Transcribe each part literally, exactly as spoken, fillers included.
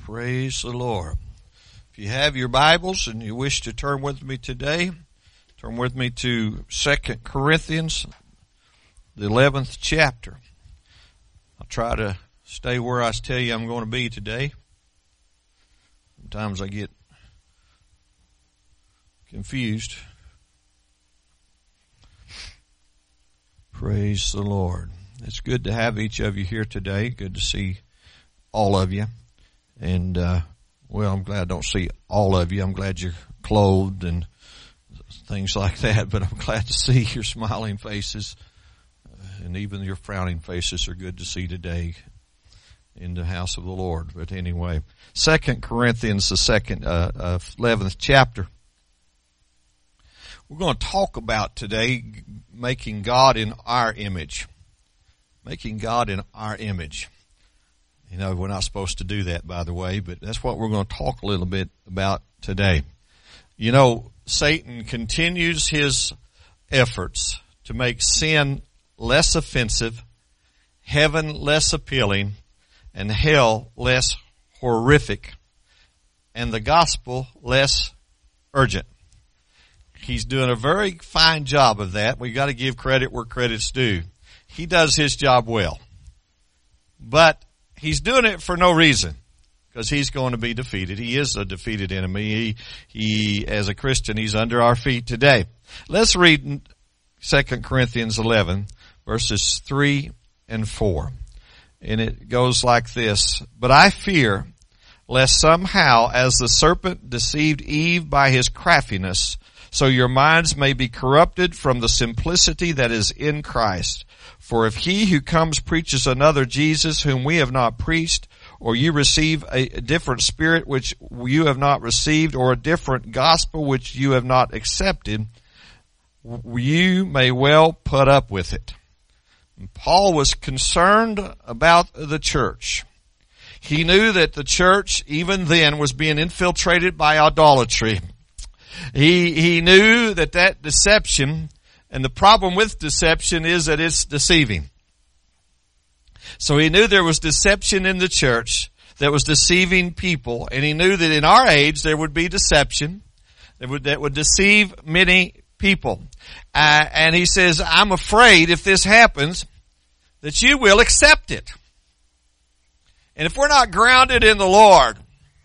Praise the Lord. If you have your Bibles and you wish to turn with me today, turn with me to Second Corinthians, the eleventh chapter. I'll try to stay where I tell you I'm going to be today. Sometimes I get confused. Praise the Lord. It's good to have each of you here today. Good to see all of you. And, uh, well, I'm glad I don't see all of you. I'm glad you're clothed and things like that, but I'm glad to see your smiling faces. Uh, and even your frowning faces are good to see today in the house of the Lord. But anyway, Second Corinthians, the second, uh, uh, eleventh chapter. We're going to talk about today making God in our image. Making God in our image. You know, we're not supposed to do that, by the way, but that's what we're going to talk a little bit about today. You know, Satan continues his efforts to make sin less offensive, heaven less appealing, and hell less horrific, and the gospel less urgent. He's doing a very fine job of that. We've got to give credit where credit's due. He does his job well. But he's doing it for no reason, because he's going to be defeated. He is a defeated enemy. He, he, as a Christian, he's under our feet today. Let's read Second Corinthians eleven, verses three and four. And it goes like this. But I fear, lest somehow, as the serpent deceived Eve by his craftiness, so your minds may be corrupted from the simplicity that is in Christ. For if he who comes preaches another Jesus whom we have not preached, or you receive a different spirit which you have not received, or a different gospel which you have not accepted, you may well put up with it. And Paul was concerned about the church. He knew that the church, even then, was being infiltrated by idolatry. He, he knew that that deception, and the problem with deception is that it's deceiving. So he knew there was deception in the church that was deceiving people, and he knew that in our age there would be deception that would, that would deceive many people. Uh, and he says, I'm afraid if this happens that you will accept it. And if we're not grounded in the Lord,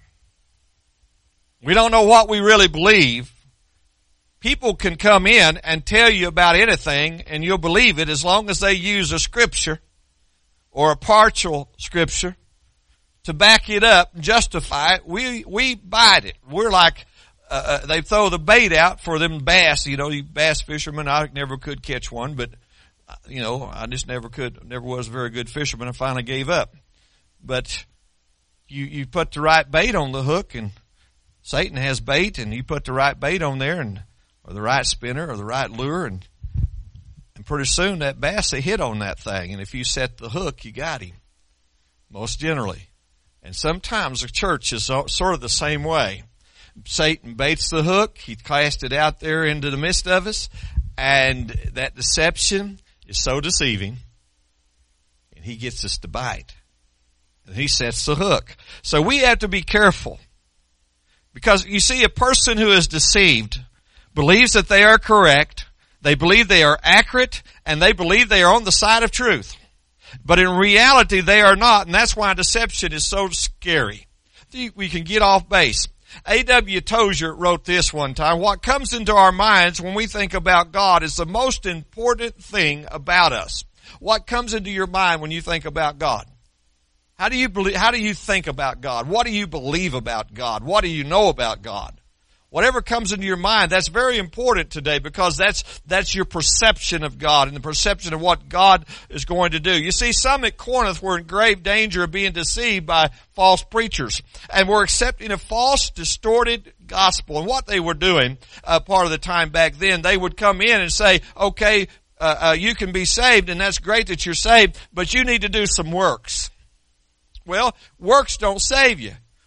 we don't know what we really believe. People can come in and tell you about anything and you'll believe it as long as they use a scripture or a partial scripture to back it up and justify it. We, we bite it. We're like, uh, they throw the bait out for them bass, you know, you bass fishermen. I never could catch one, but you know, I just never could, never was a very good fisherman. I finally gave up. But you, you put the right bait on the hook, and Satan has bait, and you put the right bait on there, and or the right spinner or the right lure, and and pretty soon that bass will hit on that thing. And if you set the hook, you got him, most generally. And sometimes the church is sort of the same way. Satan baits the hook, he casts it out there into the midst of us, and that deception is so deceiving, and he gets us to bite. And he sets the hook. So we have to be careful. Because you see, a person who is deceived believes that they are correct, they believe they are accurate, and they believe they are on the side of truth. But in reality, they are not, and that's why deception is so scary. We can get off base. A W Tozer wrote this one time, what comes into our minds when we think about God is the most important thing about us. What comes into your mind when you think about God? How do you believe, how do you think about God? What do you believe about God? What do you know about God? Whatever comes into your mind, that's very important today, because that's, that's your perception of God and the perception of what God is going to do. You see, some at Corinth were in grave danger of being deceived by false preachers, and were accepting a false, distorted gospel. And what they were doing, uh, part of the time back then, they would come in and say, okay, uh, uh, you can be saved, and that's great that you're saved, but you need to do some works. Well, works don't save you.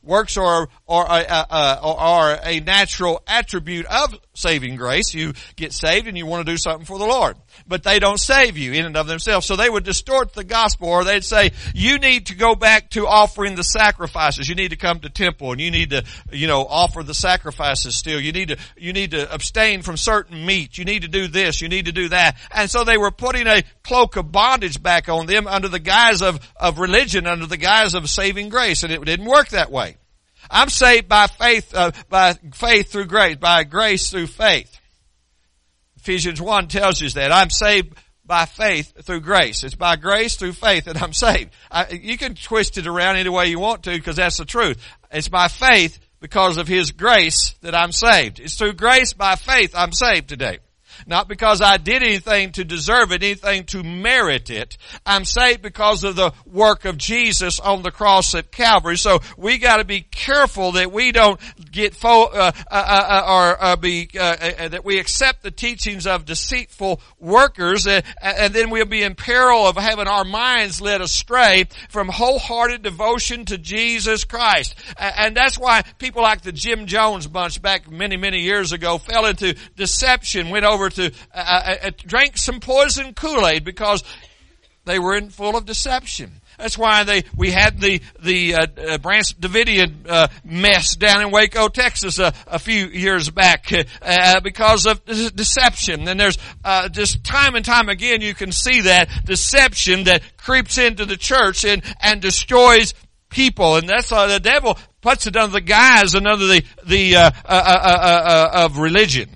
Works are, are, a, a, a, are a natural attribute of saving grace. You get saved and you want to do something for the Lord. But they don't save you in and of themselves. So they would distort the gospel, or they'd say, you need to go back to offering the sacrifices. You need to come to temple and you need to, you know, offer the sacrifices still. You need to, you need to abstain from certain meat. You need to do this. You need to do that. And so they were putting a cloak of bondage back on them under the guise of, of religion, under the guise of saving grace. And it didn't work that way. I'm saved by faith, uh, by faith through grace, by grace through faith. Ephesians one tells us that. I'm saved by faith through grace. It's by grace through faith that I'm saved. I, you can twist it around any way you want to, because that's the truth. It's by faith because of His grace that I'm saved. It's through grace by faith I'm saved today. Not because I did anything to deserve it, anything to merit it. I'm saved because of the work of Jesus on the cross at Calvary. So we got to be careful that we don't get fo- uh, uh, uh, or uh, be uh, uh, that we accept the teachings of deceitful workers, uh, and then we'll be in peril of having our minds led astray from wholehearted devotion to Jesus Christ. Uh, and that's why people like the Jim Jones bunch back many many years ago fell into deception, went over to uh, uh, drink some poison Kool-Aid because they were in full of deception. That's why they we had the the uh, uh, Branch Davidian uh, mess down in Waco, Texas, uh, a few years back uh, because of deception. And there's uh, just time and time again you can see that deception that creeps into the church and and destroys people. And that's uh, the devil puts it under the guise and under the the uh, uh, uh, uh, uh, of religion.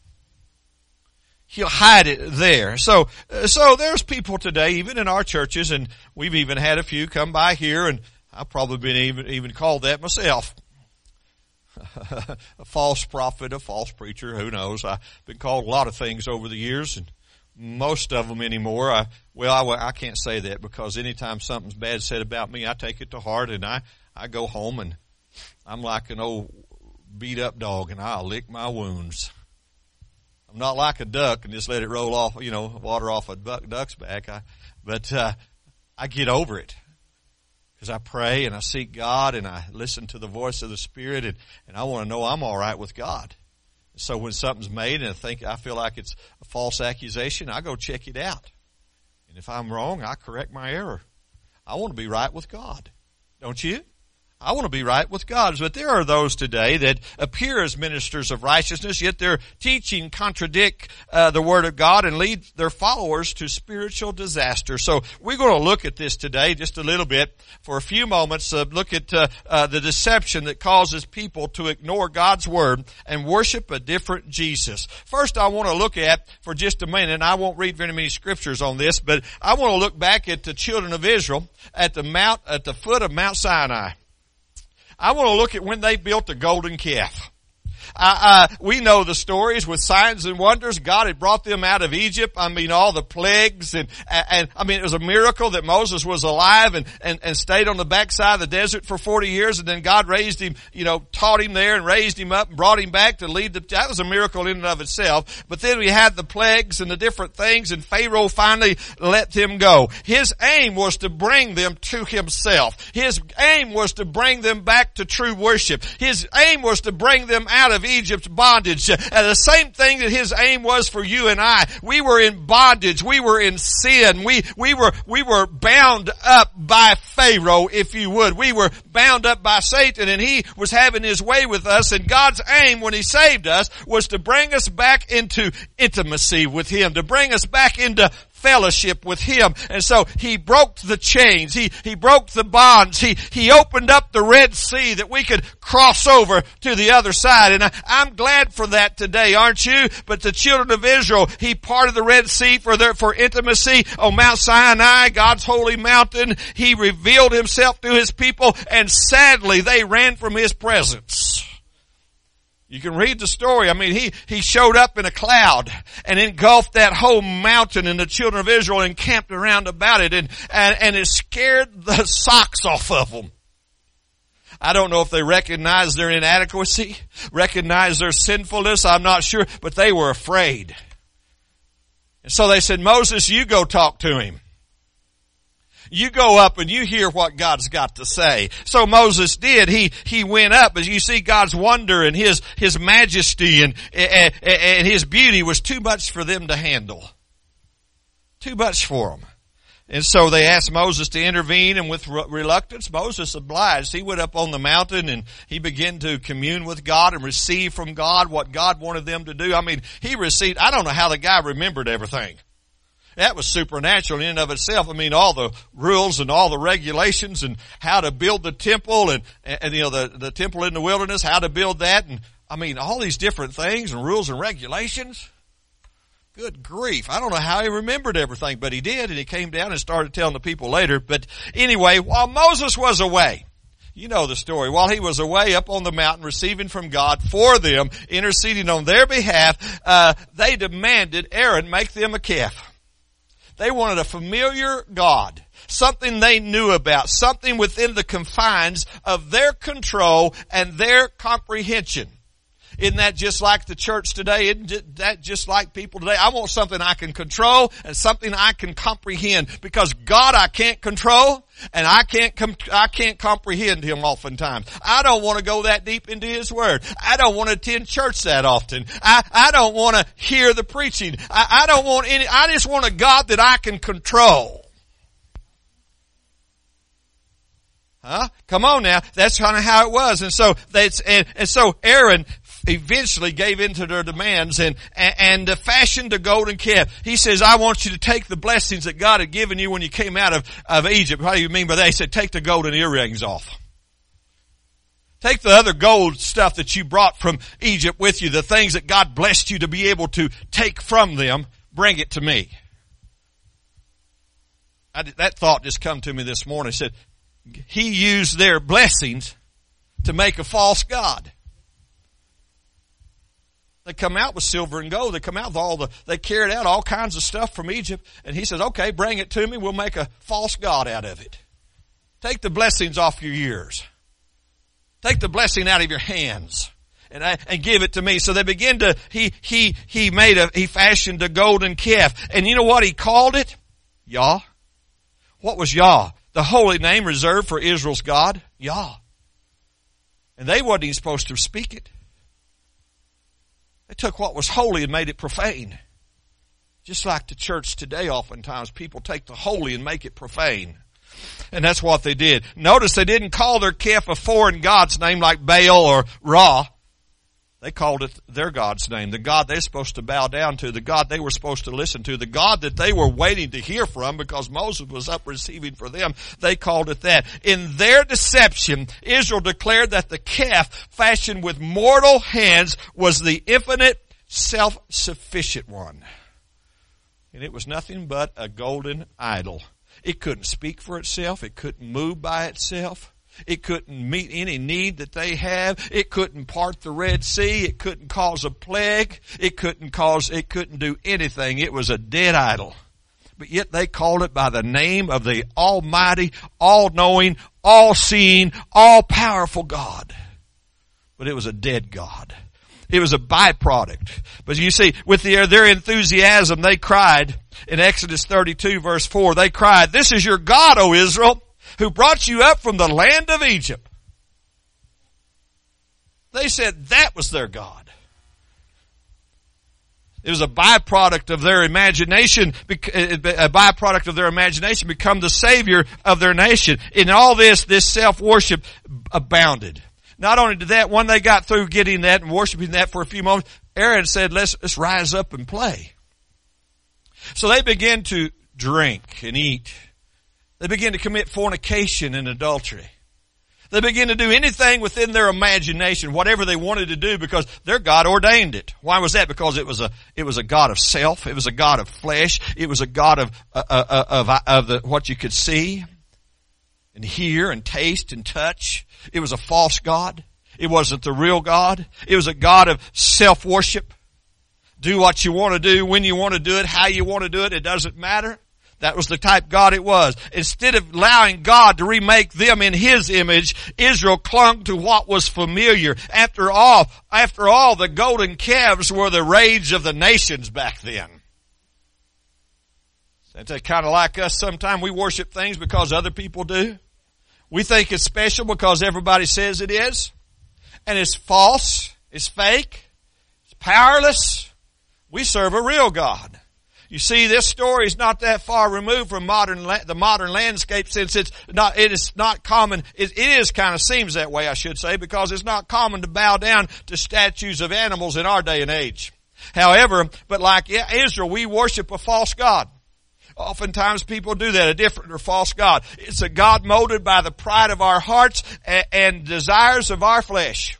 He'll hide it there. So, so there's people today, even in our churches, and we've even had a few come by here, and I've probably been even, even called that myself. A false prophet, a false preacher, who knows? I've been called a lot of things over the years, and most of them anymore. I, well, I, I can't say that, because anytime something's bad said about me, I take it to heart, and I, I go home, and I'm like an old beat up dog, and I'll lick my wounds. I'm not like a duck and just let it roll off, you know, water off a duck's back. I, but uh, I get over it because I pray and I seek God and I listen to the voice of the Spirit, and, and I want to know I'm all right with God. So when something's made and I think I feel like it's a false accusation, I go check it out. And if I'm wrong, I correct my error. I want to be right with God. Don't you? I want to be right with God. But there are those today that appear as ministers of righteousness, yet their teaching contradict uh, the Word of God and lead their followers to spiritual disaster. So we're going to look at this today just a little bit for a few moments. Uh, look at uh, uh, the deception that causes people to ignore God's Word and worship a different Jesus. First, I want to look at, for just a minute, and I won't read very many scriptures on this, but I want to look back at the children of Israel at the mount, at the foot of Mount Sinai. I want to look at when they built the golden calf. Uh, uh, we know the stories with signs and wonders. God had brought them out of Egypt. I mean, all the plagues and, and, and I mean, it was a miracle that Moses was alive and, and, and stayed on the backside of the desert for forty years. And then God raised him, you know, taught him there and raised him up and brought him back to lead the, that was a miracle in and of itself. But then we had the plagues and the different things, and Pharaoh finally let them go. His aim was to bring them to himself. His aim was to bring them back to true worship. His aim was to bring them out of Egypt's bondage. And the same thing that his aim was for you and I. We were in bondage. We were in sin. We, we were, we were bound up by Pharaoh, if you would. We were bound up by Satan, and he was having his way with us. And God's aim when he saved us was to bring us back into intimacy with him, to bring us back into fellowship with him. And so he broke the chains. He, he broke the bonds. He, he opened up the Red Sea that we could cross over to the other side. And I, I'm glad for that today, aren't you? But the children of Israel, he parted the Red Sea for their, for intimacy on Mount Sinai, God's holy mountain. He revealed himself to his people, and sadly they ran from his presence. You can read the story. I mean, he, he showed up in a cloud and engulfed that whole mountain, and the children of Israel encamped around about it, and, and, and it scared the socks off of them. I don't know if they recognized their inadequacy, recognized their sinfulness, I'm not sure, but they were afraid. And so they said, Moses, you go talk to him. You go up and you hear what God's got to say. So Moses did. He, he went up as you see God's wonder and His, His majesty and, and, and His beauty was too much for them to handle. Too much for them. And so they asked Moses to intervene, and with reluctance, Moses obliged. He went up on the mountain and he began to commune with God and receive from God what God wanted them to do. I mean, he received, I don't know how the guy remembered everything. That was supernatural in and of itself. I mean, all the rules and all the regulations and how to build the temple and, and you know, the, the temple in the wilderness, how to build that. And I mean, all these different things and rules and regulations. Good grief. I don't know how he remembered everything, but he did, and he came down and started telling the people later. But anyway, while Moses was away, you know the story, while he was away up on the mountain receiving from God for them, interceding on their behalf, uh, they demanded Aaron make them a calf. They wanted a familiar God, something they knew about, something within the confines of their control and their comprehension. Isn't that just like the church today? Isn't that just like people today? I want something I can control and something I can comprehend, because God I can't control and I can't com- I can't comprehend Him oftentimes. I don't want to go that deep into His Word. I don't want to attend church that often. I, I don't want to hear the preaching. I, I don't want any, I just want a God that I can control. Huh? Come on now. That's kind of how it was. And so that's, and, and so Aaron eventually gave in to their demands and, and, and fashioned a golden calf. He says, I want you to take the blessings that God had given you when you came out of, of Egypt. What do you mean by that? He said, take the golden earrings off. Take the other gold stuff that you brought from Egypt with you, the things that God blessed you to be able to take from them, bring it to me. I, that thought just come to me this morning. He said, he used their blessings to make a false god. They come out with silver and gold. They come out with all the, they carried out all kinds of stuff from Egypt. And he says, okay, bring it to me. We'll make a false god out of it. Take the blessings off your ears. Take the blessing out of your hands. And, I, and give it to me. So they begin to, he, he, he made a, he fashioned a golden calf. And you know what he called it? Yah. What was Yah? The holy name reserved for Israel's God? Yah. And they wasn't even supposed to speak it. They took what was holy and made it profane. Just like the church today, oftentimes people take the holy and make it profane. And that's what they did. Notice they didn't call their calf a foreign god's name like Baal or Ra. They called it their God's name, the God they're supposed to bow down to, the God they were supposed to listen to, the God that they were waiting to hear from because Moses was up receiving for them. They called it that. In their deception, Israel declared that the calf fashioned with mortal hands was the infinite, self-sufficient one. And it was nothing but a golden idol. It couldn't speak for itself. It couldn't move by itself. It couldn't meet any need that they have. It couldn't part the Red Sea. It couldn't cause a plague. It couldn't cause, it couldn't do anything. It was a dead idol. But yet they called it by the name of the Almighty, all-knowing, all-seeing, all-powerful God. But it was a dead God. It was a byproduct. But you see, with their, their enthusiasm, they cried in Exodus thirty-two verse four, they cried, "This is your God, O Israel, who brought you up from the land of Egypt." They said that was their God. It was a byproduct of their imagination, a byproduct of their imagination become the savior of their nation. In all this, this self-worship abounded. Not only did that, when they got through getting that and worshiping that for a few moments, Aaron said, let's, let's rise up and play. So they began to drink and eat. They begin to commit fornication and adultery. They begin to do anything within their imagination, whatever they wanted to do, because their God ordained it. Why was that? Because it was a, it was a God of self. It was a God of flesh. It was a God of, uh, uh, of, of the, what you could see and hear and taste and touch. It was a false God. It wasn't the real God. It was a God of self-worship. Do what you want to do, when you want to do it, how you want to do it. It doesn't matter. That was the type God it was. Instead of allowing God to remake them in His image, Israel clung to what was familiar. After all, after all, the golden calves were the rage of the nations back then. That's kind of like us sometimes. We worship things because other people do. We think it's special because everybody says it is. And it's false. It's fake. It's powerless. We serve a real God. You see, this story is not that far removed from modern the modern landscape, since it's not. It is not common. It, it is kind of seems that way, I should say, because it's not common to bow down to statues of animals in our day and age. However, but like Israel, we worship a false god. Oftentimes people do that, a different or false god. It's a god molded by the pride of our hearts and, and desires of our flesh.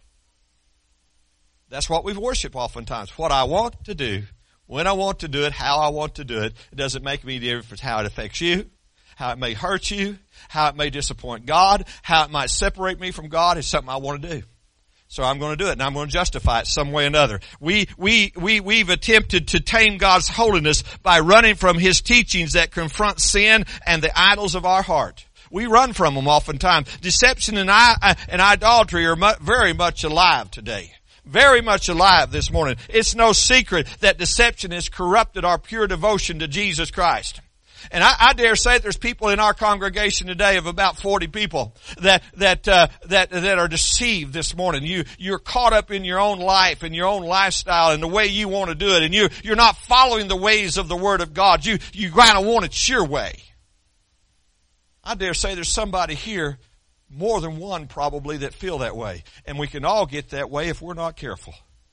That's what we worship oftentimes. What I want to do, when I want to do it, how I want to do it. It doesn't make me difference how it affects you, how it may hurt you, how it may disappoint God, how it might separate me from God. It's something I want to do. So I'm going to do it, and I'm going to justify it some way or another. We, we, we, we've attempted to tame God's holiness by running from His teachings that confront sin and the idols of our heart. We run from them oftentimes. Deception and, I, and idolatry are mu- very much alive today. Very much alive this morning. It's no secret that deception has corrupted our pure devotion to Jesus Christ. And I, I dare say that there's people in our congregation today of about forty people that that uh, that that are deceived this morning. You you're caught up in your own life and your own lifestyle and the way you want to do it, and you you're not following the ways of the Word of God. You you kind of want it your way. I dare say there's somebody here, more than one probably, that feel that way, and we can all get that way if we're not careful.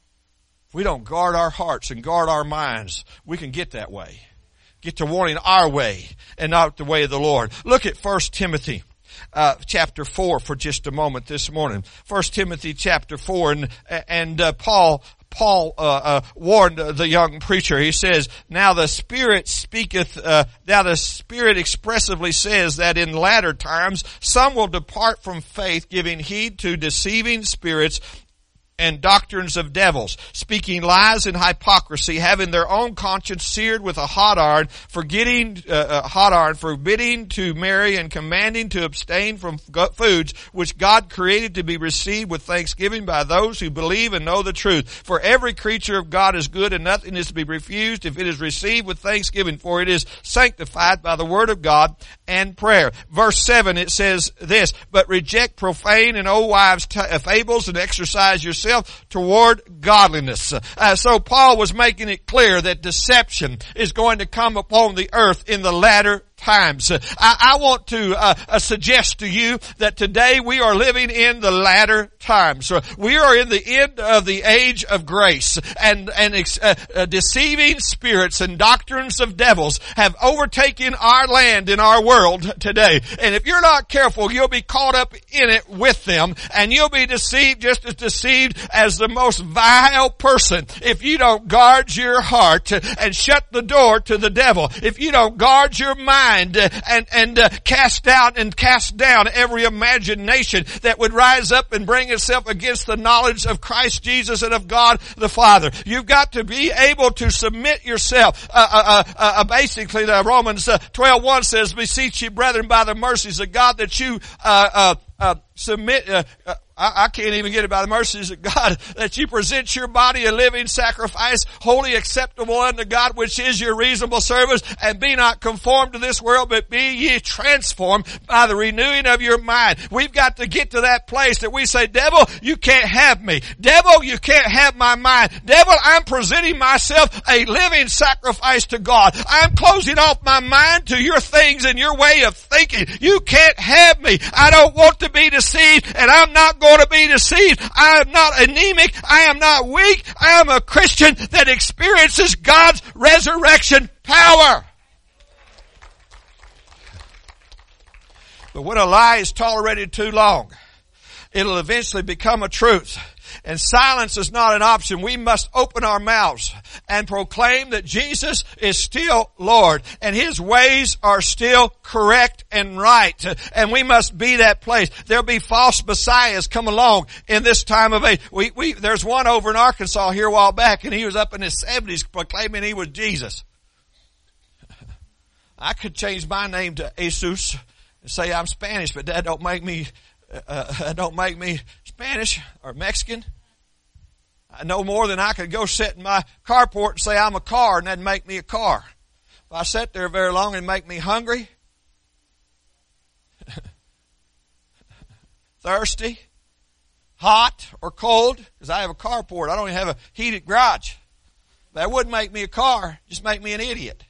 If we don't guard our hearts and guard our minds, we can get that way. Get to wanting our way and not the way of the Lord. Look at First Timothy uh, chapter four for just a moment this morning. First Timothy chapter four, and and uh, Paul Paul uh, uh, warned the young preacher. He says, "Now the Spirit speaketh. Uh, now the Spirit expressively says that in latter times some will depart from faith, giving heed to deceiving spirits and doctrines of devils, speaking lies and hypocrisy, having their own conscience seared with a hot iron, forgetting uh, uh, hot iron, forbidding to marry, and commanding to abstain from foods which God created to be received with thanksgiving by those who believe and know the truth. For every creature of God is good, and nothing is to be refused if it is received with thanksgiving, for it is sanctified by the word of God and prayer." Verse seven, it says this, "But reject profane and old wives' t- fables, and exercise yourself toward godliness." Uh, so Paul was making it clear that deception is going to come upon the earth in the latter times. I, I want to uh, uh, suggest to you that today we are living in the latter times. We are in the end of the age of grace, and and uh, uh, deceiving spirits and doctrines of devils have overtaken our land and our world today. And if you're not careful, you'll be caught up in it with them, and you'll be deceived just as deceived as the most vile person if you don't guard your heart and shut the door to the devil. If you don't guard your mind And, and, and uh, cast out and cast down every imagination that would rise up and bring itself against the knowledge of Christ Jesus and of God the Father. You've got to be able to submit yourself. Uh, uh, uh, uh, basically, the Romans uh, twelve one says, "Beseech ye, brethren, by the mercies of God, that you uh, uh, uh, submit." Uh, uh, I, I can't even get it by the mercies of God, that you present your body a living sacrifice, wholly acceptable unto God, which is your reasonable service, and be not conformed to this world, but be ye transformed by the renewing of your mind. We've got to get to that place that we say, "Devil, you can't have me. Devil, you can't have my mind. Devil, I'm presenting myself a living sacrifice to God. I'm closing off my mind to your things and your way of thinking. You can't have me. I don't want to be deceived, and I'm not going to be deceived. I am not anemic. I am not weak. I am a Christian that experiences God's resurrection power." But when a lie is tolerated too long, it'll eventually become a truth. And silence is not an option. We must open our mouths and proclaim that Jesus is still Lord and His ways are still correct and right. And we must be that place. There'll be false messiahs come along in this time of age. We, we, there's one over in Arkansas here a while back, and he was up in his seventies proclaiming he was Jesus. I could change my name to Jesus and say I'm Spanish, but that don't make me Uh, uh, don't make me Spanish or Mexican. I know more than I could go sit in my carport and say I'm a car, and that'd make me a car. If I sat there very long and make me hungry, thirsty, hot or cold, because I have a carport. I don't even have a heated garage. That wouldn't make me a car, just make me an idiot.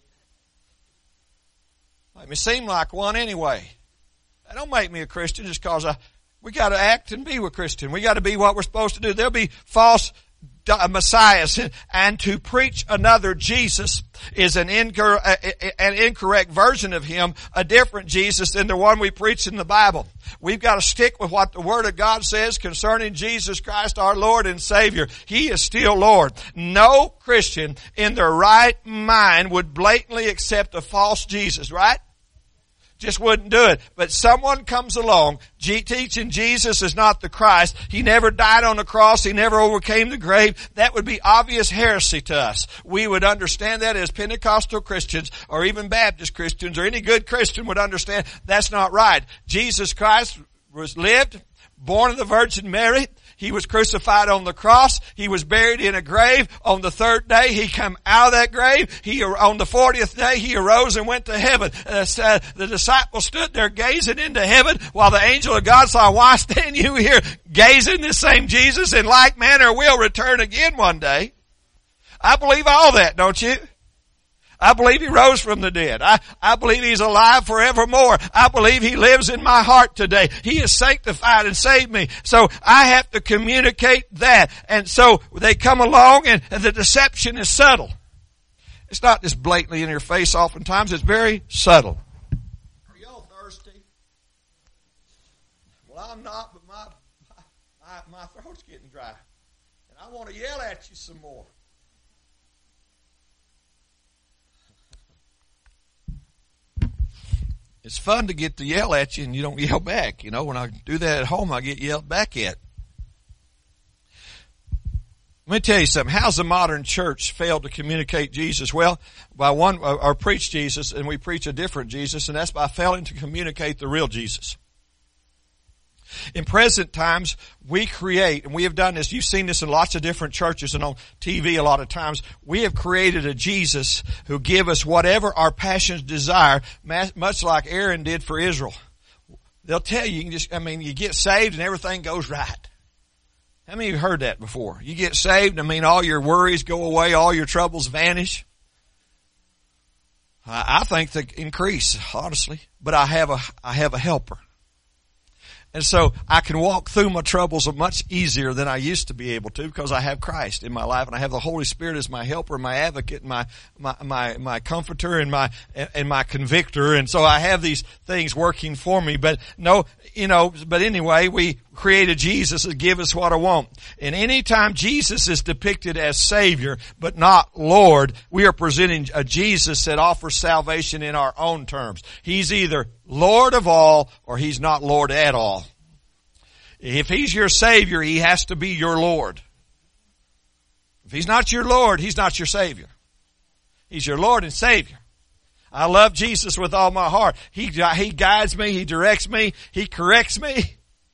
Make me seem like one anyway. That don't make me a Christian just because I, we got to act and be a Christian. We got to be what we're supposed to do. There'll be false messiahs, and to preach another Jesus is an, incor- an incorrect version of him, a different Jesus than the one we preach in the Bible. We've got to stick with what the Word of God says concerning Jesus Christ, our Lord and Savior. He is still Lord. No Christian in their right mind would blatantly accept a false Jesus, right? Just wouldn't do it. But someone comes along G- teaching Jesus is not the Christ. He never died on the cross. He never overcame the grave. That would be obvious heresy to us. We would understand that as Pentecostal Christians or even Baptist Christians or any good Christian would understand that's not right. Jesus Christ was lived, born of the Virgin Mary. He was crucified on the cross. He was buried in a grave. On the third day, he came out of that grave. He, on the fortieth day, he arose and went to heaven. Uh, the disciples stood there gazing into heaven while the angel of God saw, why stand you here gazing? This same Jesus in like manner will return again one day. I believe all that, don't you? I believe he rose from the dead. I, I believe he's alive forevermore. I believe he lives in my heart today. He has sanctified and saved me. So I have to communicate that. And so they come along and, and the deception is subtle. It's not just blatantly in your face oftentimes. It's very subtle. Are y'all thirsty? Well, I'm not, but my, my, my throat's getting dry. And I want to yell at you some more. It's fun to get to yell at you and you don't yell back. You know, when I do that at home, I get yelled back at. Let me tell you something. How's the modern church failed to communicate Jesus? Well, by one, or preach Jesus, and we preach a different Jesus, and that's by failing to communicate the real Jesus. In present times, we create, and we have done this, you've seen this in lots of different churches and on T V a lot of times, we have created a Jesus who give us whatever our passions desire, much like Aaron did for Israel. They'll tell you, you can just, I mean, you get saved and everything goes right. How many of you heard that before? You get saved, I mean, all your worries go away, all your troubles vanish. I think they increase, honestly, but I have a, I have a helper. And so I can walk through my troubles much easier than I used to be able to because I have Christ in my life and I have the Holy Spirit as my helper, my advocate, my my my, my comforter and my and my convictor. And so I have these things working for me. But no, you know, but anyway, we created Jesus to give us what I want. And any time Jesus is depicted as Savior but not Lord, we are presenting a Jesus that offers salvation in our own terms. He's either Lord of all or he's not Lord at all. If he's your Savior, he has to be your Lord. If he's not your Lord, he's not your Savior. He's your Lord and Savior. I love Jesus with all my heart. He, he guides me, he directs me, he corrects me.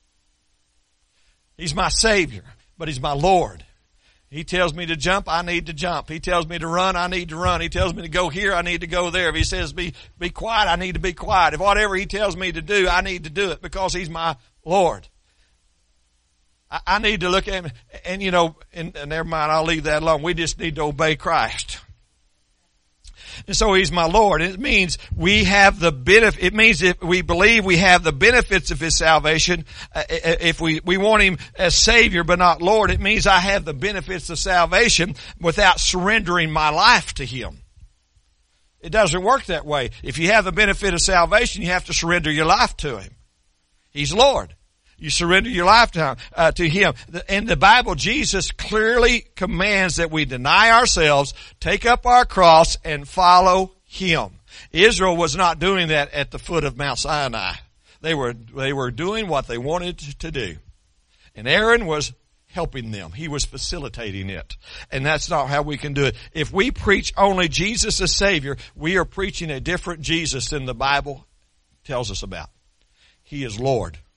He's my Savior, but he's my Lord. He tells me to jump, I need to jump. He tells me to run, I need to run. He tells me to go here, I need to go there. If he says be, be quiet, I need to be quiet. If whatever he tells me to do, I need to do it because he's my Lord. I, I need to look at him, and you know, and, and never mind, I'll leave that alone. We just need to obey Christ. And so he's my Lord. It means we have the benefit. It means if we believe we have the benefits of his salvation, uh, if we, we want him as Savior but not Lord, it means I have the benefits of salvation without surrendering my life to him. It doesn't work that way. If you have the benefit of salvation, you have to surrender your life to him. He's Lord. You surrender your life to him. Uh, to him. In the Bible, Jesus clearly commands that we deny ourselves, take up our cross, and follow him. Israel was not doing that at the foot of Mount Sinai. They were, they were doing what they wanted to do. And Aaron was helping them. He was facilitating it. And that's not how we can do it. If we preach only Jesus as Savior, we are preaching a different Jesus than the Bible tells us about. He is Lord.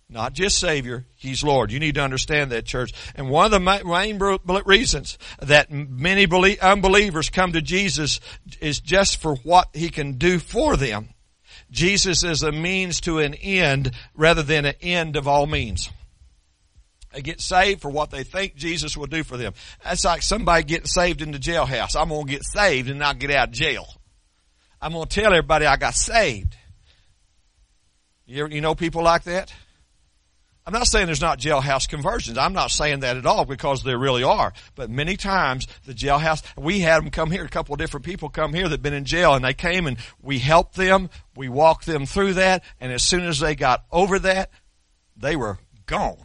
Not just Savior, He's Lord. You need to understand that, church. And one of the main reasons that many unbelievers come to Jesus is just for what He can do for them. Jesus is a means to an end rather than an end of all means. They get saved for what they think Jesus will do for them. That's like somebody getting saved in the jailhouse. I'm going to get saved and not get out of jail. I'm going to tell everybody I got saved. You, you know people like that? I'm not saying there's not jailhouse conversions. I'm not saying that at all, because there really are. But many times the jailhouse, we had them come here, a couple of different people come here that had been in jail, and they came and we helped them. We walked them through that. And as soon as they got over that, they were gone.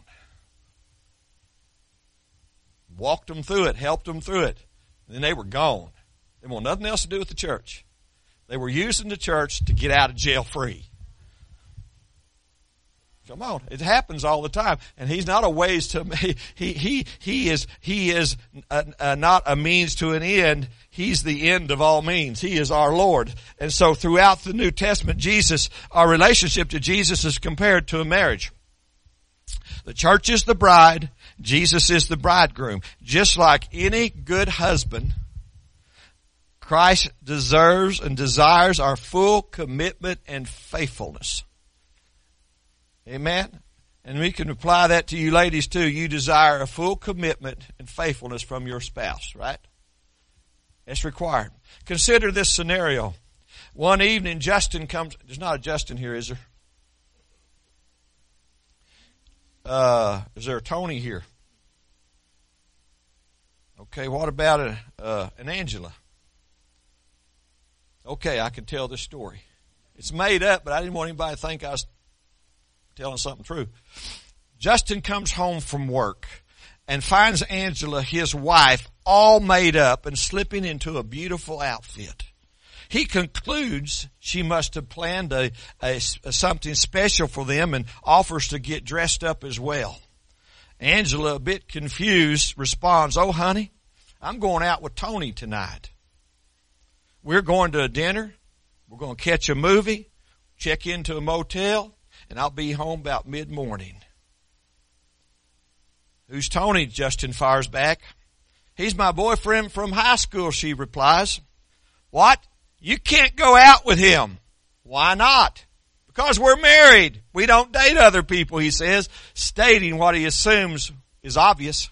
Walked them through it, helped them through it. And then they were gone. They want nothing else to do with the church. They were using the church to get out of jail free. Come on, it happens all the time, and He's not a ways to he he he is he is a, a, not a means to an end. He's the end of all means. He is our Lord, and so throughout the New Testament, Jesus, our relationship to Jesus is compared to a marriage. The church is the bride, Jesus is the bridegroom. Just like any good husband, Christ deserves and desires our full commitment and faithfulness. Amen? And we can apply that to you ladies too. You desire a full commitment and faithfulness from your spouse, right? It's required. Consider this scenario. One evening, Justin comes. There's not a Justin here, is there? Uh, is there a Tony here? Okay, what about a, uh, an Angela? Okay, I can tell this story. It's made up, but I didn't want anybody to think I was telling something true. Justin comes home from work and finds Angela, his wife, all made up and slipping into a beautiful outfit. He concludes she must have planned a, a, a something special for them and offers to get dressed up as well. Angela, a bit confused, responds, "Oh, honey, I'm going out with Tony tonight. We're going to a dinner. We're going to catch a movie, check into a motel, and I'll be home about mid-morning." "Who's Tony?" Justin fires back. "He's my boyfriend from high school," she replies. "What? You can't go out with him." "Why not?" "Because we're married. We don't date other people," he says, stating what he assumes is obvious.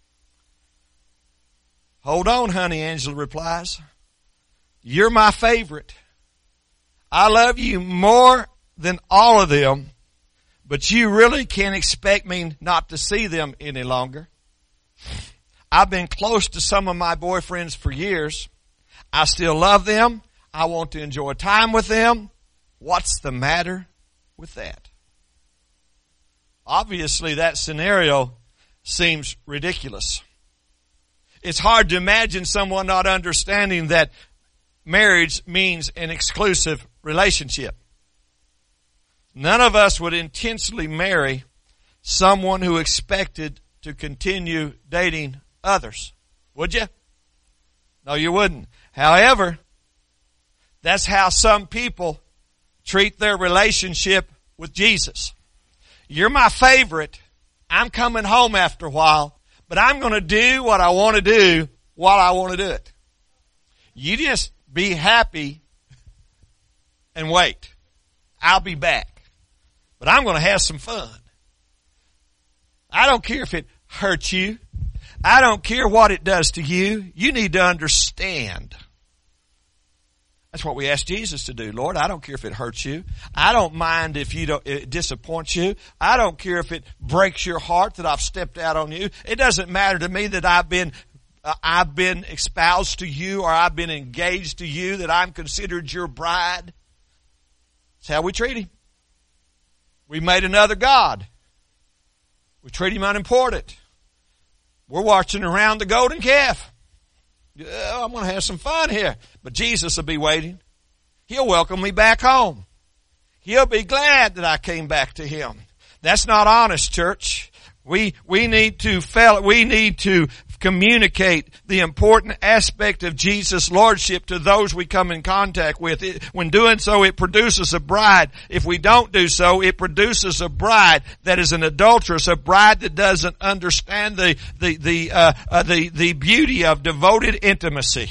"Hold on, honey," Angela replies. "You're my favorite. I love you more than all of them, but you really can't expect me not to see them any longer. I've been close to some of my boyfriends for years. I still love them. I want to enjoy time with them. What's the matter with that?" Obviously, that scenario seems ridiculous. It's hard to imagine someone not understanding that marriage means an exclusive relationship. None of us would intentionally marry someone who expected to continue dating others. Would you? No, you wouldn't. However, that's how some people treat their relationship with Jesus. You're my favorite. I'm coming home after a while, but I'm going to do what I want to do while I want to do it. You just be happy and wait. I'll be back. But I'm going to have some fun. I don't care if it hurts you. I don't care what it does to you. You need to understand. That's what we ask Jesus to do. Lord, I don't care if it hurts you. I don't mind if you don't, it disappoints you. I don't care if it breaks your heart that I've stepped out on you. It doesn't matter to me that I've been uh, I've been espoused to you, or I've been engaged to you, that I'm considered your bride. That's how we treat Him. We made another God. We treat Him unimportant. We're watching around the golden calf. Yeah, I'm going to have some fun here. But Jesus will be waiting. He'll welcome me back home. He'll be glad that I came back to Him. That's not honest, church. We, we need to, fel- we need to communicate the important aspect of Jesus' lordship to those we come in contact with. It, when doing so, it produces a bride. If we don't do so, it produces a bride that is an adulteress, a bride that doesn't understand the the the uh, uh, the the beauty of devoted intimacy.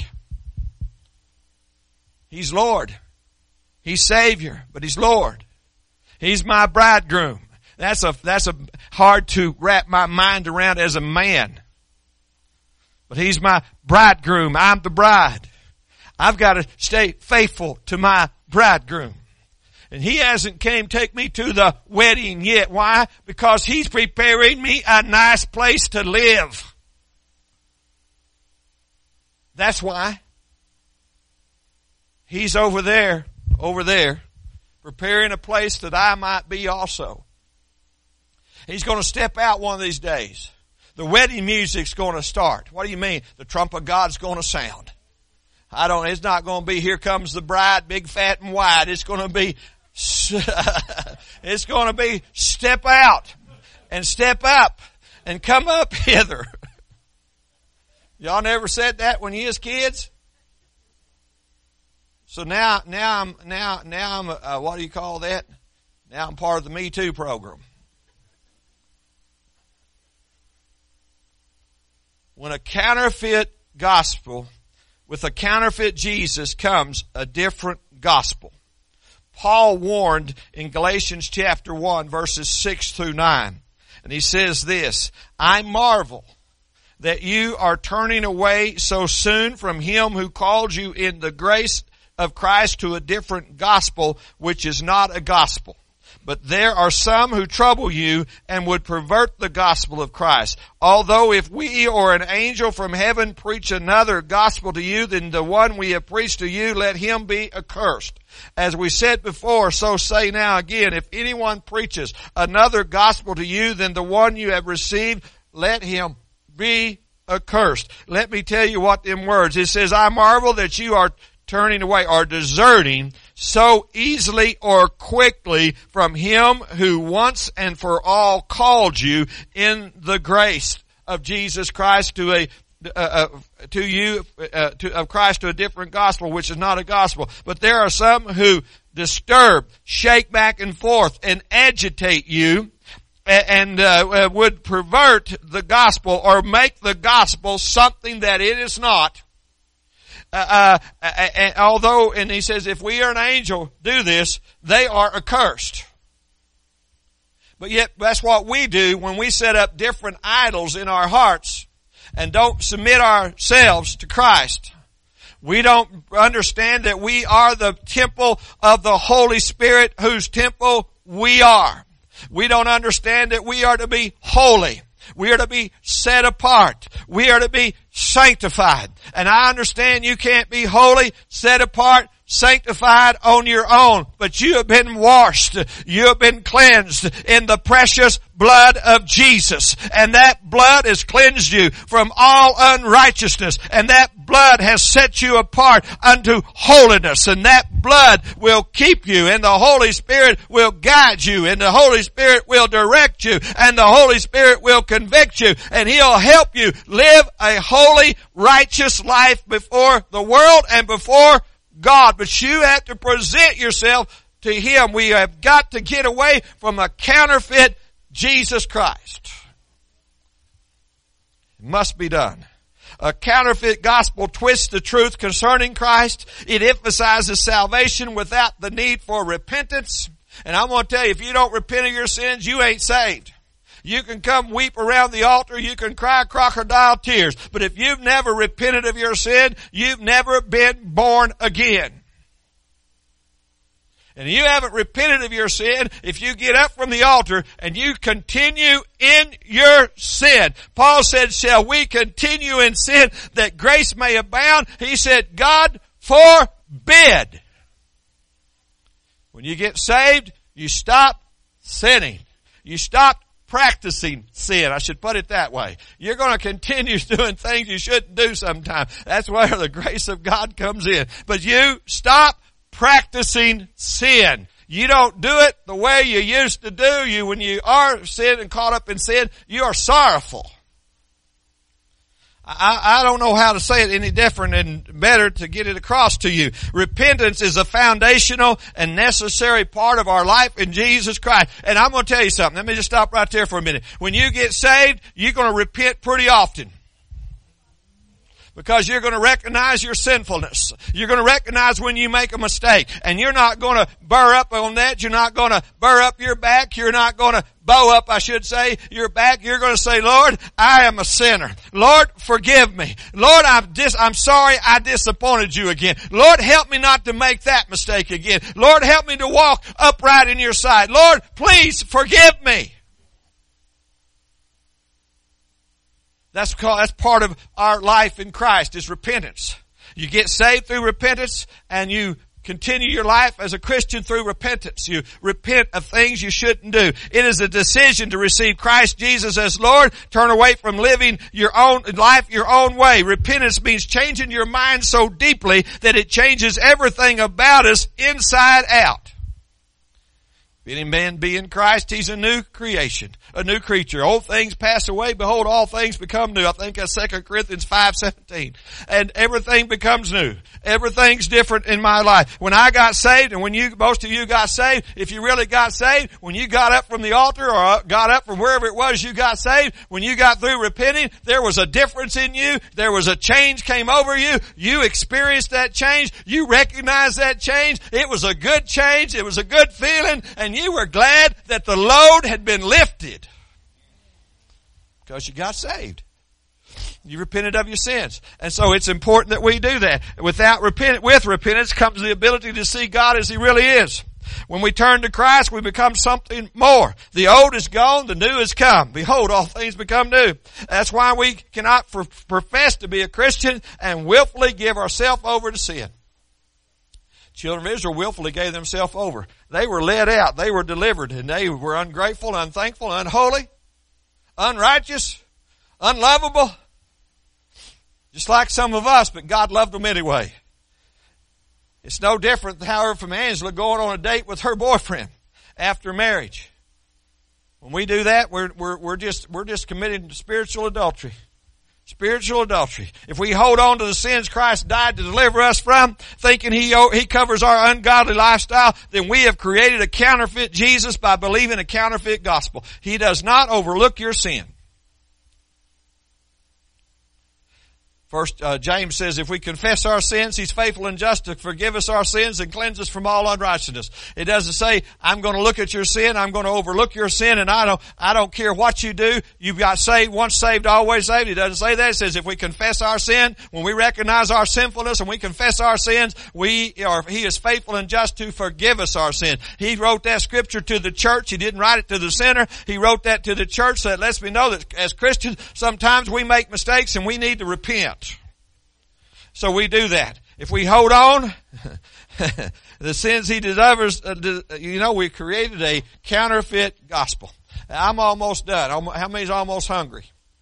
He's Lord. He's Savior, but He's Lord. He's my bridegroom. That's a, that's a hard to wrap my mind around as a man. But He's my bridegroom. I'm the bride. I've got to stay faithful to my bridegroom. And He hasn't came take me to the wedding yet. Why? Because He's preparing me a nice place to live. That's why. He's over there, over there, preparing a place that I might be also. He's going to step out one of these days. The wedding music's going to start. What do you mean? The trump of God's going to sound. I don't, it's not going to be, here comes the bride, big, fat, and white. It's going to be, it's going to be, step out and step up and come up hither. Y'all never said that when you was kids? So now, now I'm, now, now I'm, uh, what do you call that? Now I'm part of the Me Too program. When a counterfeit gospel with a counterfeit Jesus comes, a different gospel. Paul warned in Galatians chapter one, verses six through nine. And he says this, I marvel that you are turning away so soon from Him who called you in the grace of Christ to a different gospel, which is not a gospel. But there are some who trouble you and would pervert the gospel of Christ. Although if we or an angel from heaven preach another gospel to you than the one we have preached to you, let him be accursed. As we said before, so say now again, if anyone preaches another gospel to you than the one you have received, let him be accursed. Let me tell you what them words. It says, I marvel that you are turning away or deserting so easily or quickly from Him who once and for all called you in the grace of Jesus Christ to a uh, uh, to you uh, to, of Christ to a different gospel, which is not a gospel. But there are some who disturb, shake back and forth, and agitate you, and uh, would pervert the gospel or make the gospel something that it is not. Uh, uh, and although, and he says, if we are an angel do this, they are accursed. But yet, that's what we do when we set up different idols in our hearts and don't submit ourselves to Christ. We don't understand that we are the temple of the Holy Spirit, whose temple we are. We don't understand that we are to be holy. We are to be set apart. We are to be sanctified. And I understand you can't be holy, set apart, sanctified on your own. But you have been washed. You have been cleansed in the precious blood of Jesus. And that blood has cleansed you from all unrighteousness. And that blood has set you apart unto holiness. And that blood will keep you. And the Holy Spirit will guide you. And the Holy Spirit will direct you. And the Holy Spirit will convict you. And He'll help you live a holy, righteous life before the world and before God. But you have to present yourself to Him. We have got to get away from a counterfeit Jesus Christ. It must be done. A counterfeit gospel twists the truth concerning Christ. It emphasizes salvation without the need for repentance. And I'm going to tell you, if you don't repent of your sins, you ain't saved. You can come weep around the altar. You can cry crocodile tears. But if you've never repented of your sin, you've never been born again. And you haven't repented of your sin, if you get up from the altar and you continue in your sin. Paul said, shall we continue in sin that grace may abound? He said, God forbid. When you get saved, you stop sinning. You stop practicing sin. I should put it that way. You're going to continue doing things you shouldn't do sometimes. That's where the grace of God comes in. But you stop practicing sin. You don't do it the way you used to do. You, when you are sin and caught up in sin, you are sorrowful. I, I don't know how to say it any different and better to get it across to you. Repentance is a foundational and necessary part of our life in Jesus Christ. And I'm going to tell you something. Let me just stop right there for a minute. When you get saved, you're going to repent pretty often. Because you're going to recognize your sinfulness. You're going to recognize when you make a mistake. And you're not going to burr up on that. You're not going to burr up your back. You're not going to bow up, I should say, your back. You're going to say, Lord, I am a sinner. Lord, forgive me. Lord, I'm dis- I'm sorry I disappointed you again. Lord, help me not to make that mistake again. Lord, help me to walk upright in your sight. Lord, please forgive me. That's called, that's part of our life in Christ is repentance. You get saved through repentance and you continue your life as a Christian through repentance. You repent of things you shouldn't do. It is a decision to receive Christ Jesus as Lord. Turn away from living your own life your own way. Repentance means changing your mind so deeply that it changes everything about us inside out. If any man be in Christ, he's a new creation, a new creature. Old things pass away. Behold, all things become new. I think that's Second Corinthians five seventeen. And everything becomes new. Everything's different in my life. When I got saved, and when you, most of you got saved, if you really got saved, when you got up from the altar or got up from wherever it was you got saved, when you got through repenting, there was a difference in you. There was a change came over you. You experienced that change. You recognized that change. It was a good change. It was a good feeling. And you were glad that the load had been lifted because you got saved. You repented of your sins. And so it's important that we do that. Without repent, with repentance comes the ability to see God as He really is. When we turn to Christ, we become something more. The old is gone, the new has come. Behold, all things become new. That's why we cannot profess to be a Christian and willfully give ourselves over to sin. Children of Israel willfully gave themselves over. They were led out. They were delivered. And they were ungrateful, unthankful, unholy, unrighteous, unlovable. Just like some of us, but God loved them anyway. It's no different, however, from Angela going on a date with her boyfriend after marriage. When we do that, we're, we're, we're just, we're just committing spiritual adultery. Spiritual adultery. If we hold on to the sins Christ died to deliver us from, thinking He, He covers our ungodly lifestyle, then we have created a counterfeit Jesus by believing a counterfeit gospel. He does not overlook your sin. First, uh, James says, if we confess our sins, He's faithful and just to forgive us our sins and cleanse us from all unrighteousness. It doesn't say, I'm going to look at your sin, I'm going to overlook your sin, and I don't, I don't care what you do. You've got saved, once saved, always saved. It doesn't say that. It says, if we confess our sin, when we recognize our sinfulness and we confess our sins, we are, He is faithful and just to forgive us our sin. He wrote that scripture to the church. He didn't write it to the sinner. He wrote that to the church, so it lets me know that as Christians, sometimes we make mistakes and we need to repent. So we do that. If we hold on, the sins He delivers, uh, you know, we created a counterfeit gospel. I'm almost done. How many's almost hungry?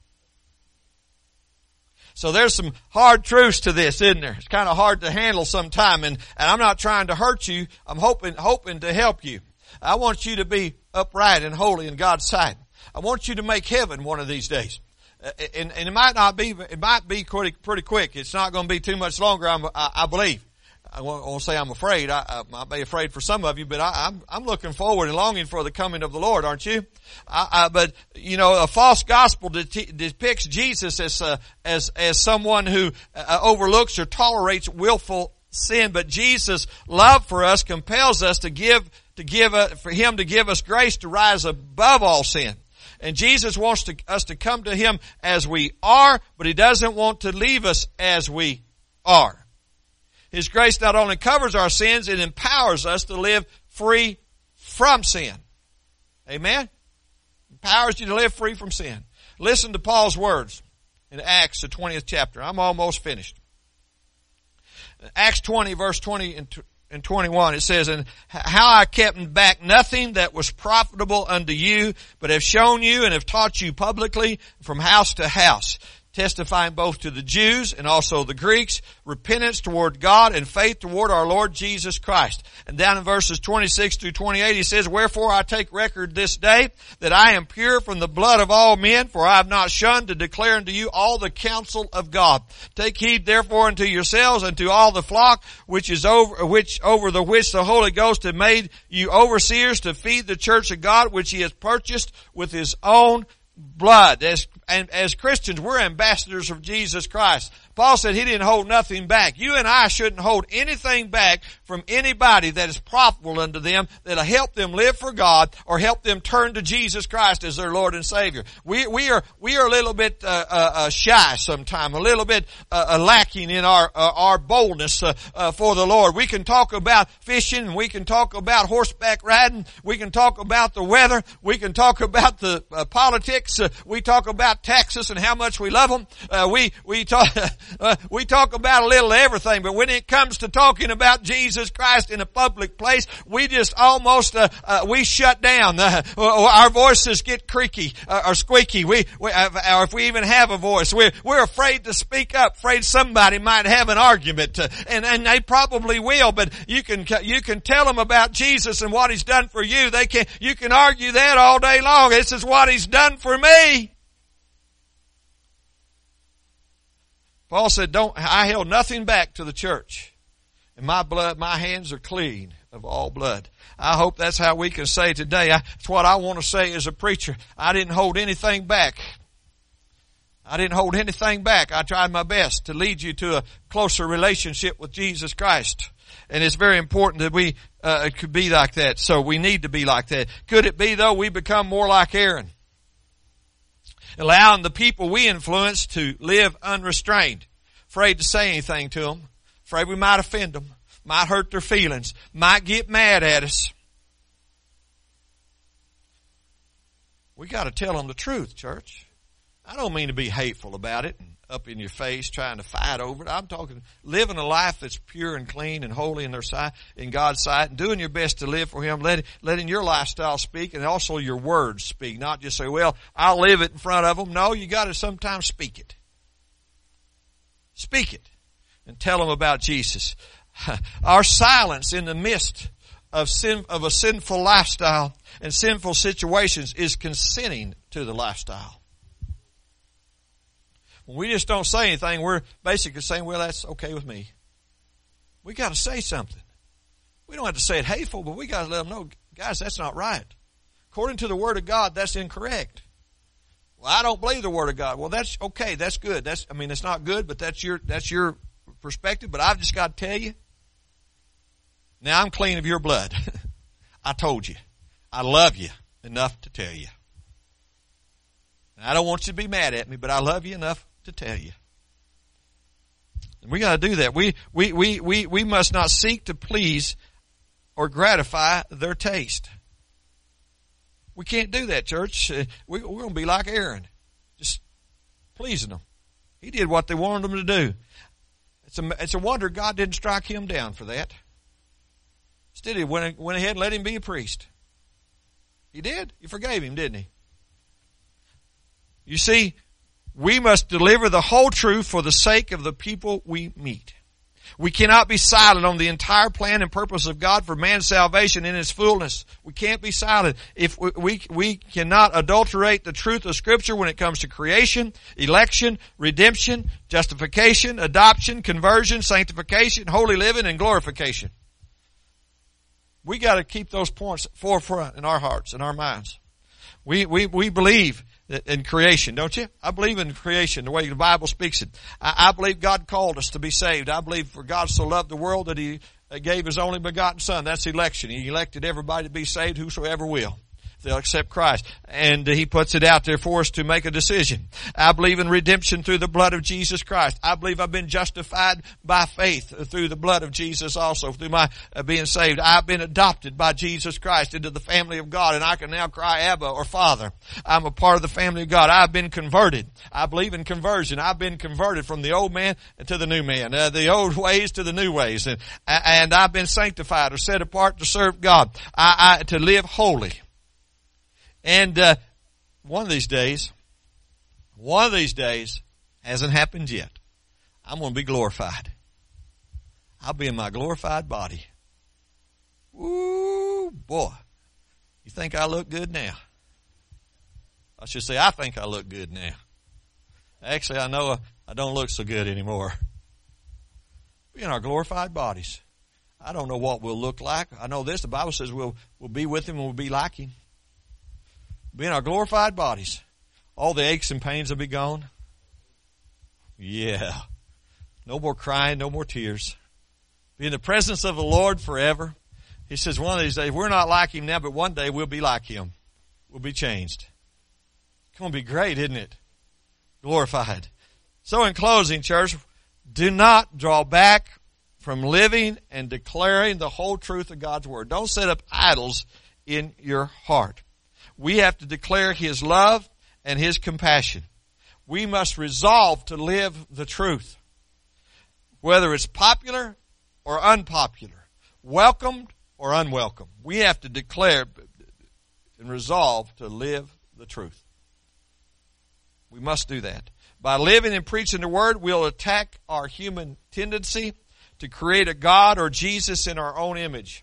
So there's some hard truths to this, isn't there? It's kind of hard to handle sometime, and, and I'm not trying to hurt you. I'm hoping, hoping to help you. I want you to be upright and holy in God's sight. I want you to make heaven one of these days. And, and it might not be, it might be pretty, pretty quick. It's not going to be too much longer, I'm, I, I believe. I won't say I'm afraid. I, I might be afraid for some of you, but I, I'm, I'm looking forward and longing for the coming of the Lord, aren't you? I, I, but, you know, a false gospel de- depicts Jesus as, uh, as, as someone who uh, overlooks or tolerates willful sin. But Jesus' love for us compels us to give, to give, uh, for Him to give us grace to rise above all sin. And Jesus wants to, us to come to Him as we are, but He doesn't want to leave us as we are. His grace not only covers our sins, it empowers us to live free from sin. Amen? Empowers you to live free from sin. Listen to Paul's words in Acts, the twentieth chapter. I'm almost finished. Acts twenty, verse twenty and and twenty-one, it says, and how I kept back nothing that was profitable unto you, but have shown you and have taught you publicly from house to house, testifying both to the Jews and also the Greeks, repentance toward God and faith toward our Lord Jesus Christ. And down in verses twenty-six through twenty-eight, he says, Wherefore I take record this day that I am pure from the blood of all men, for I have not shunned to declare unto you all the counsel of God. Take heed therefore unto yourselves and to all the flock which is over, which over the which the Holy Ghost hath made you overseers to feed the church of God, which he has purchased with his own blood. As, and as Christians, we're ambassadors of Jesus Christ. Paul said he didn't hold nothing back. You and I shouldn't hold anything back from anybody that is profitable unto them, that'll help them live for God or help them turn to Jesus Christ as their Lord and Savior. We, we are, we are a little bit, uh, uh, shy sometimes, a little bit, uh, lacking in our, uh, our boldness, uh, uh, for the Lord. We can talk about fishing, we can talk about horseback riding, we can talk about the weather, we can talk about the uh, politics, uh, we talk about taxes and how much we love them, uh, we, we talk, Uh, we talk about a little of everything, but when it comes to talking about Jesus Christ in a public place, we just almost, uh, uh, we shut down. Uh, our voices get creaky, uh, or squeaky. We, we uh, or if we even have a voice, we're, we're afraid to speak up, afraid somebody might have an argument, uh, and, and they probably will, but you can, you can tell them about Jesus and what he's done for you. They can, you can argue that all day long. This is what he's done for me. Paul said, don't, I held nothing back to the church. And my blood, my hands are clean of all blood. I hope that's how we can say today. I, that's what I want to say as a preacher. I didn't hold anything back. I didn't hold anything back. I tried my best to lead you to a closer relationship with Jesus Christ. And it's very important that we, uh, could be like that. So we need to be like that. Could it be though we become more like Aaron? Allowing the people we influence to live unrestrained. Afraid to say anything to them. Afraid we might offend them. Might hurt their feelings. Might get mad at us. We got to tell them the truth, church. I don't mean to be hateful about it and up in your face trying to fight over it. I'm talking living a life that's pure and clean and holy in their sight, in God's sight, and doing your best to live for him, letting, letting your lifestyle speak and also your words speak. Not just say, well, I'll live it in front of them. No, you got to sometimes speak it. Speak it and tell them about Jesus. Our silence in the midst of sin, of a sinful lifestyle and sinful situations is consenting to the lifestyle. When we just don't say anything, we're basically saying, well, that's okay with me. We got to say something. We don't have to say it hateful, but we got to let them know, guys, that's not right. According to the Word of God, that's incorrect. Well, I don't believe the Word of God. Well, that's okay. That's good. That's, I mean, it's not good, but that's your, that's your perspective. But I've just got to tell you, now I'm clean of your blood. I told you. I love you enough to tell you. And I don't want you to be mad at me, but I love you enough to tell you. And we got to do that. We, we, we, we, we must not seek to please or gratify their taste. We can't do that, church. We, we're going to be like Aaron, just pleasing them. He did what they wanted him to do. It's a, it's a wonder God didn't strike him down for that. Instead, he went, went ahead and let him be a priest. He did. He forgave him, didn't he? You see, we must deliver the whole truth for the sake of the people we meet. We cannot be silent on the entire plan and purpose of God for man's salvation in its fullness. We can't be silent. If we, we, we cannot adulterate the truth of Scripture when it comes to creation, election, redemption, justification, adoption, conversion, sanctification, holy living, and glorification. We got to keep those points forefront in our hearts and our minds. We, we, we believe in creation, don't you? I believe in creation, the way the Bible speaks it. I, I believe God called us to be saved. I believe for God so loved the world that He gave His only begotten Son. That's election. He elected everybody to be saved, whosoever will. They'll accept Christ. And He puts it out there for us to make a decision. I believe in redemption through the blood of Jesus Christ. I believe I've been justified by faith through the blood of Jesus also, through my uh, being saved. I've been adopted by Jesus Christ into the family of God, and I can now cry Abba or Father. I'm a part of the family of God. I've been converted. I believe in conversion. I've been converted from the old man to the new man, uh, the old ways to the new ways. And, and I've been sanctified or set apart to serve God, I, I, to live holy. And uh, one of these days, one of these days, Hasn't happened yet. I'm going to be glorified. I'll be in my glorified body. Woo, boy. You think I look good now? I should say, I think I look good now. Actually, I know I don't look so good anymore. Be in our glorified bodies. I don't know what we'll look like. I know this. The Bible says we'll, we'll be with Him and we'll be like Him. Be in our glorified bodies. All the aches and pains will be gone. Yeah. No more crying, no more tears. Be in the presence of the Lord forever. He says one of these days, we're not like Him now, but one day we'll be like Him. We'll be changed. It's going to be great, isn't it? Glorified. So in closing, church, do not draw back from living and declaring the whole truth of God's Word. Don't set up idols in your heart. We have to declare His love and His compassion. We must resolve to live the truth. Whether it's popular or unpopular, welcomed or unwelcome. We have to declare and resolve to live the truth. We must do that. By living and preaching the Word, we'll attack our human tendency to create a God or Jesus in our own image.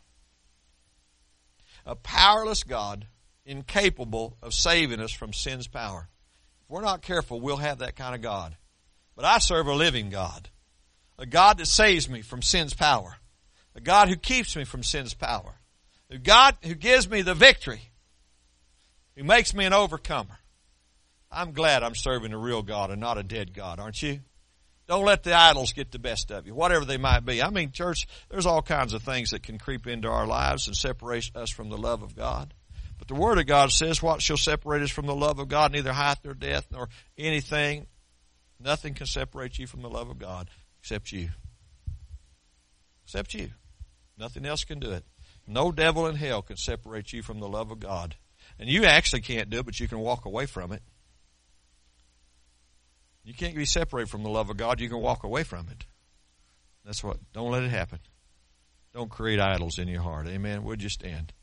A powerless God, incapable of saving us from sin's power. If we're not careful, we'll have that kind of God. But I serve a living God. A God that saves me from sin's power. A God who keeps me from sin's power. A God who gives me the victory. Who makes me an overcomer. I'm glad I'm serving a real God and not a dead God, aren't you? Don't let the idols get the best of you, whatever they might be. I mean, church, there's all kinds of things that can creep into our lives and separate us from the love of God. But the Word of God says, what shall separate us from the love of God? Neither height nor depth nor anything. Nothing can separate you from the love of God except you. Except you. Nothing else can do it. No devil in hell can separate you from the love of God. And you actually can't do it, but you can walk away from it. You can't be separated from the love of God. You can walk away from it. That's what. Don't let it happen. Don't create idols in your heart. Amen. Would you stand?